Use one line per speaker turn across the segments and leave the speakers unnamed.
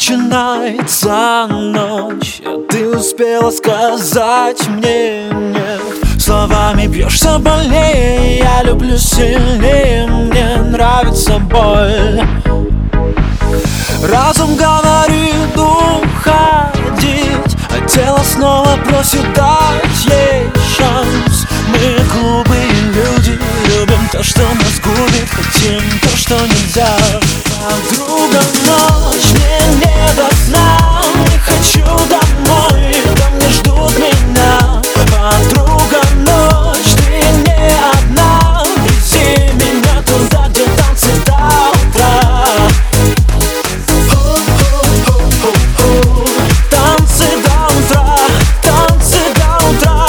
начинается ночь, а ты успела сказать мне нет. Словами бьешься больнее, я люблю сильнее, мне нравится боль. Разум говорит уходить, а тело снова просит дать ей шанс. Мы глупые люди, любим то, что нас губит, хотим то, что нельзя. Подруга, ночь, мне не до сна, не хочу домой, ко мне ждут меня. Подруга, ночь, ты не одна, вези меня туда, где танцы до утра. Танцы до утра, танцы до утра.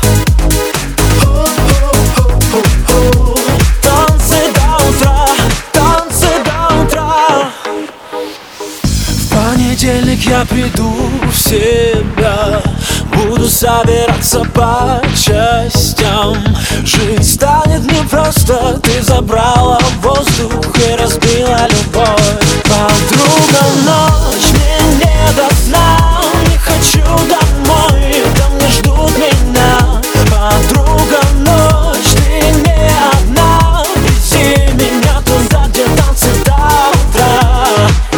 Танцы до утра, танцы до утра. В понедельник я приду в себя, буду собираться по частям. Жизнь станет непросто, ты забрала воздух и разбила любовь. Подруга, ночь, мне не до сна, не хочу домой, ко мне ждут меня. Подруга, ночь, ты не одна, вези меня туда, где танцы до утра.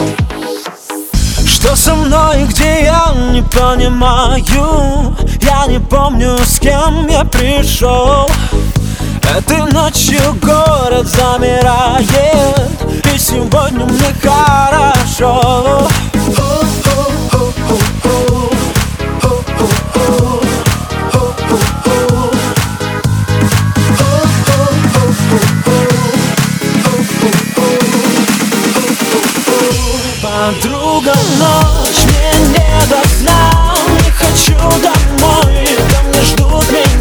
Что со мной и где я, не понимаю. Я не помню, с кем я пришел. Этой ночью город замирает, и сегодня мне хорошо. Подруга, ночь, мне не до сна, не хочу домой, ко мне ждут меня.